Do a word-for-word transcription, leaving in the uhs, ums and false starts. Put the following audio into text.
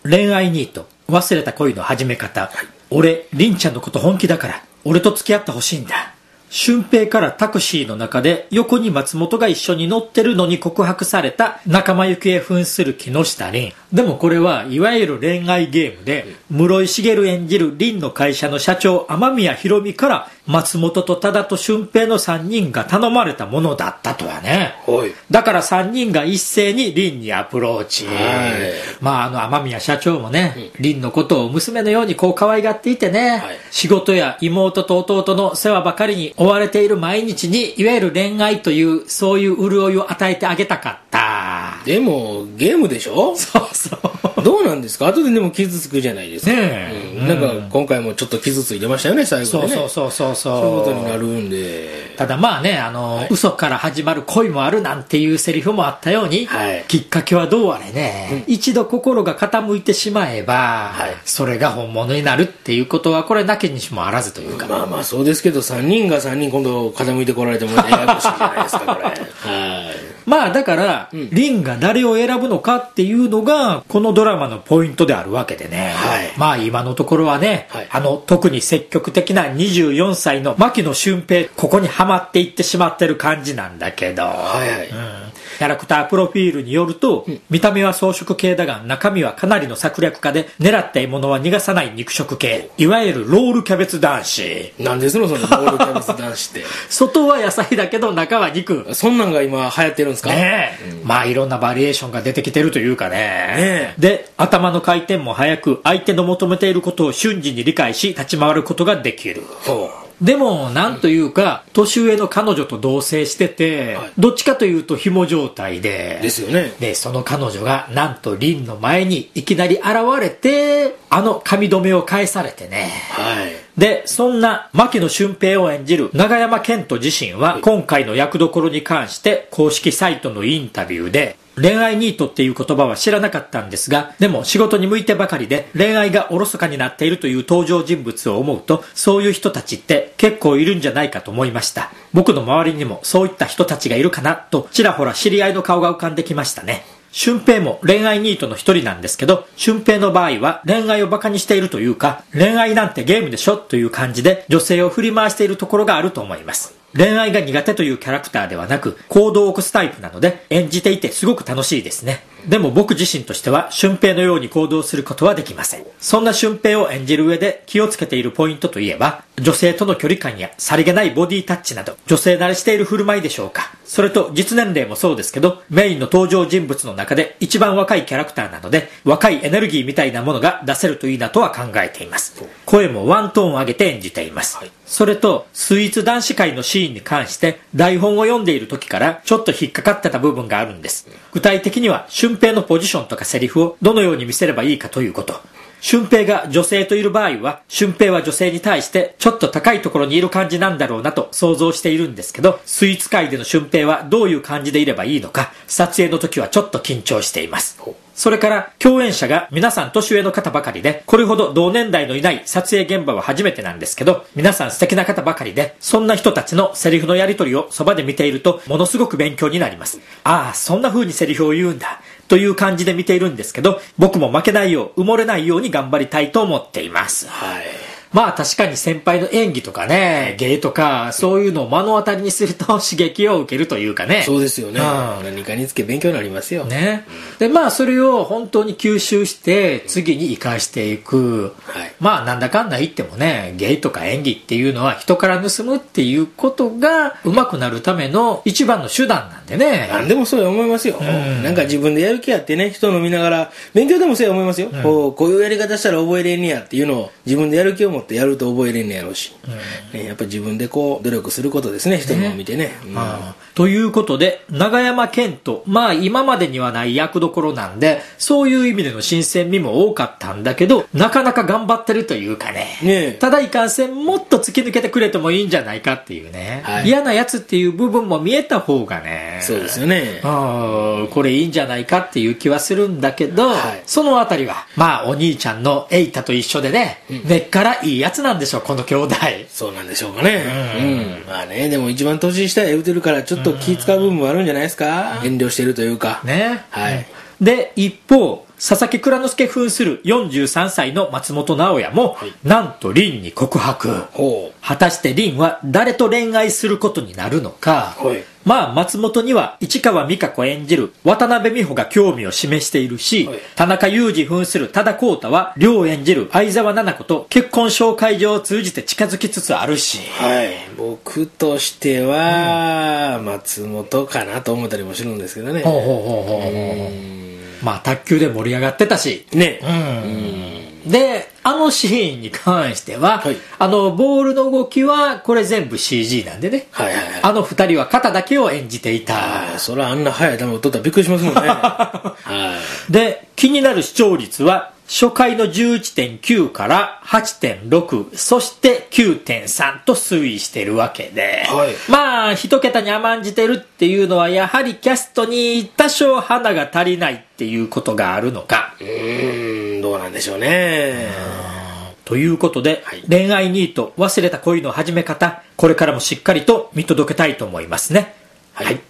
恋愛ニート、忘れた恋の始め方、はい、俺、りんちゃんのこと本気だから俺と付き合ってほしいんだ。俊平からタクシーの中で横に松本が一緒に乗ってるのに告白された仲間由紀恵扮する木下凛。でもこれはいわゆる恋愛ゲームで、室井茂演じる凛の会社の社長雨宮宏美から松本と多田と俊平のさんにんが頼まれたものだったとはね。だからさんにんが一斉に凛にアプローチ。まああの雨宮社長もね、凛のことを娘のようにこう可愛がっていてね、はい、仕事や妹と弟の世話ばかりに追われている毎日にいわゆる恋愛というそういう潤いを与えてあげたかった。 でもゲームでしょ。 そうそうどうなんですか。後ででも傷つくじゃないですか、 ねえ、うん、なんか今回もちょっと傷ついてましたよね最後でね。 そうそうそうそうそうそういうことになるんで。 ただまあねあの、はい、嘘から始まる恋もあるなんていうセリフもあったように、はい、きっかけはどうあれね、うん、一度心が傾いてしまえば、はい、それが本物になるっていうことはこれなきにしもあらずというか。 まあまあそうですけどさんにんがさんにん今度傾いてこられてもややこしいじゃないですかこれ。はい。 まあだからリン、うん、が誰を選ぶのかっていうのがこのドラマのポイントであるわけでね、はい、まあ今のところはね、はい、あの特に積極的なにじゅうよんさいの牧野俊平、ここにはまっていってしまってる感じなんだけど、はいはい、うん、キャラクタープロフィールによると、うん、見た目は草食系だが中身はかなりの策略家で狙った獲物は逃がさない肉食系、いわゆるロールキャベツ男子。 なんですのそのロールキャベツ男子って外は野菜だけど中は肉。 そんなんが今流行ってるんですかねえ、うん、まあいろんなバリエーションが出てきてるというかね、ねで頭の回転も速く相手の求めていることを瞬時に理解し立ち回ることができる。でもなんというか、うん、年上の彼女と同棲してて、はい、どっちかというと紐状態でですよね。 でその彼女がなんと凛の前にいきなり現れてあの髪留めを返されてね、はい、でそんな牧野俊平を演じる永山絢斗自身は今回の役どころに関して公式サイトのインタビューで、恋愛ニートっていう言葉は知らなかったんですが、でも仕事に向いてばかりで恋愛がおろそかになっているという登場人物を思うと、そういう人たちって結構いるんじゃないかと思いました。僕の周りにもそういった人たちがいるかなとちらほら知り合いの顔が浮かんできましたね。俊平も恋愛ニートの一人なんですけど、俊平の場合は恋愛をバカにしているというか、恋愛なんてゲームでしょという感じで女性を振り回しているところがあると思います。恋愛が苦手というキャラクターではなく行動を起こすタイプなので演じていてすごく楽しいですね。でも僕自身としては俊平のように行動することはできません。そんな俊平を演じる上で気をつけているポイントといえば、女性との距離感やさりげないボディタッチなど女性慣れしている振る舞いでしょうか。それと実年齢もそうですけど、メインの登場人物の中で一番若いキャラクターなので若いエネルギーみたいなものが出せるといいなとは考えています。声もワントーン上げて演じています。それとスイーツ男子会のシーンに関して台本を読んでいる時からちょっと引っかかってた部分があるんです。具体的には俊平のポジションとかセリフをどのように見せればいいかということ。俊平が女性といる場合は俊平は女性に対してちょっと高いところにいる感じなんだろうなと想像しているんですけど、スイーツ界での俊平はどういう感じでいればいいのか撮影の時はちょっと緊張しています。それから共演者が皆さん年上の方ばかりで、これほど同年代のいない撮影現場は初めてなんですけど、皆さん素敵な方ばかりで、そんな人たちのセリフのやり取りをそばで見ているとものすごく勉強になります。ああ、そんな風にセリフを言うんだという感じで見ているんですけど、僕も負けないよう埋もれないように頑張りたいと思っています。はい。まあ確かに先輩の演技とかね、芸とかそういうのを目の当たりにすると刺激を受けるというかね。 そうですよね、うん、何かにつけ勉強になりますよね、うん、でまあそれを本当に吸収して次に生かしていく、はい、まあなんだかんだ言ってもね、芸とか演技っていうのは人から盗むっていうことが上手くなるための一番の手段なんでね。 何でもそう思いますよ、うん、なんか自分でやる気あってね、人の見ながら勉強でもそう思いますよ、うん、こう、こういうやり方したら覚えれんねやっていうのを自分でやる気を持ってやると覚えれんねやろうし、うんね、やっぱり自分でこう努力することですね、人のを見てね、ね、 うん、ということで永山絢斗、まあ今までにはない役どころなんでそういう意味での新鮮味も多かったんだけど、なかなか頑張ってるというか ね, ねただいかんせんもっと突き抜けてくれてもいいんじゃないかっていうね、はい、嫌なやつっていう部分も見えた方がね、 そうですよね、 あこれいいんじゃないかっていう気はするんだけど、はい、そのあたりはまあお兄ちゃんのエイタと一緒でね、うん、根っからいいやつなんでしょう、この兄弟。 そうなんでしょうかね、うん、うん、まあね、でも一番年下へ言うてるからちょっと気使う部分もあるんじゃないですか、遠慮してるというかね、 はい、 うん、で一方佐々木蔵之介扮するよんじゅうさんさいの松本直哉も、はい、なんと凛に告白。果たして凛は誰と恋愛することになるのか、はい、まあ松本には市川美香子演じる渡辺美穂が興味を示しているし、はい、田中裕二扮する多田浩太は亮演じる相沢奈々子と結婚紹介状を通じて近づきつつあるし、 はい、僕としては、うん、松本かなと思ったりもするんですけどね。ほうほうほうほうほう。まあ卓球で盛り上がってたしね、 うん、であのシーンに関しては、はい、あのボールの動きはこれ全部 シージー なんでね、はいはいはい、あの二人は肩だけを演じていた。 それはあんな速い球を取ったらびっくりしますもんね、はい、 で気になる視聴率は初回の じゅういってんきゅう から はちてんろく そして きゅうてんさん と推移してるわけで、はい、まあ一桁に甘んじてるっていうのはやはりキャストに多少花が足りないっていうことがあるのか。 うーんどうなんでしょうね。 ということで、はい、恋愛ニート忘れた恋の始め方、これからもしっかりと見届けたいと思いますね。はい、はい